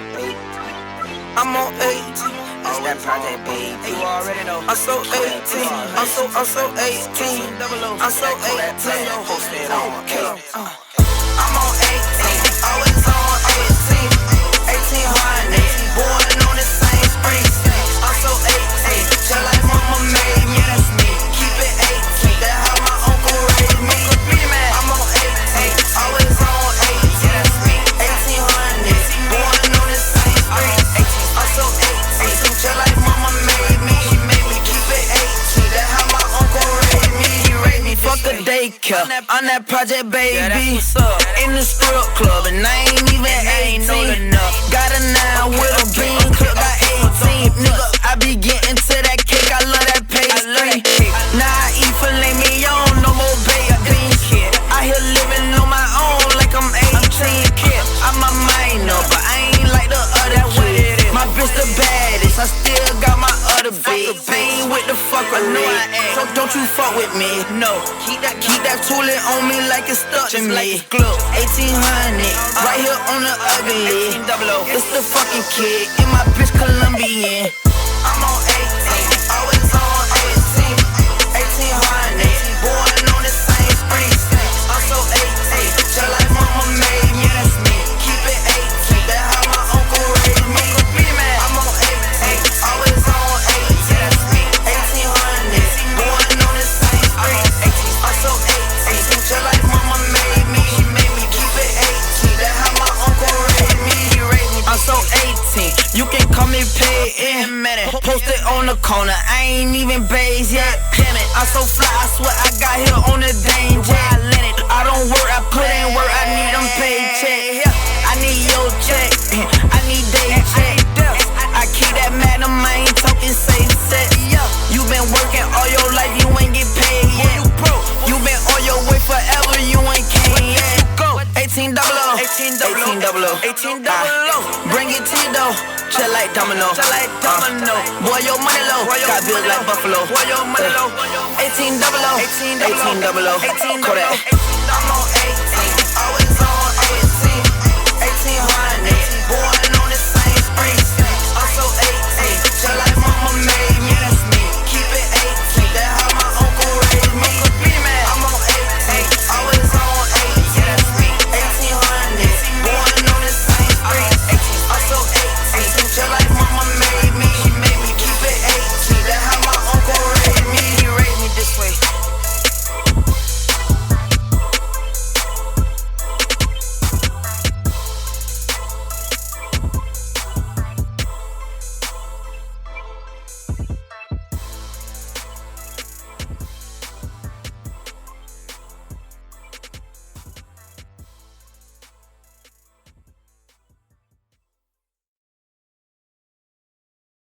I'm on 18. It's that project, baby. You already know. I'm so 18. I'm so 18. I'm so 18. Posted on I'm on 18. Always on 18. 1800. Born on the same street. I'm so 18. Just like mama made me. That's me. Keep it 18. That's how my uncle raised me. I'm on 18. Always on 18. That's me. 1800. Born on the same street. I'm so 18. Just like mama made me. She made me keep it 18. That's how my uncle raised me. He raised me. Fuck a daycare. I'm that project baby. In the strip club and I ain't even 18. Got a 9 with a bean clip, got 18. Nigga, I be getting to that cake, I love that pastry. Now I eat filet mignon, no more baby. I here living on my own like I'm 18. I'm a minor, but I ain't like the other kids. My bitch the baddest, I still got my other bitch. Bang with the fucker, so don't you fuck with me. No, keep that tooling on me like it's stuck to me. 1800, right here on the ugly. It's the fucking kid, and my bitch Colombian. I'm on 18, always on 18. 1800, born on the same street. I'm so 18, just like mama made me. That's me. Keep it 18, that's how my uncle raised me. I'm on 18, always on 18. That's me. 1800, born on the same street. I'm so 18, just like mama made me. She made me keep it 18, that's how my uncle raised me. I'm so 18, you can call me paid in. Posted on the corner, I ain't even based yet. Damn it, I'm so fly, I swear I got here on the danger. I don't work, I put in work, I need them paycheck. I need your check, I need day check. I keep that magnum, I ain't talking safe set. You been working all your life, you ain't get paid yet. You been on your way forever, you ain't came yet. 18 double O, 18 double O, 18 double O. Bring it to you though, chill like domino. Boy, your money low, got bills like Buffalo. 18 double O, 18 double O, 18 double O. Kodak.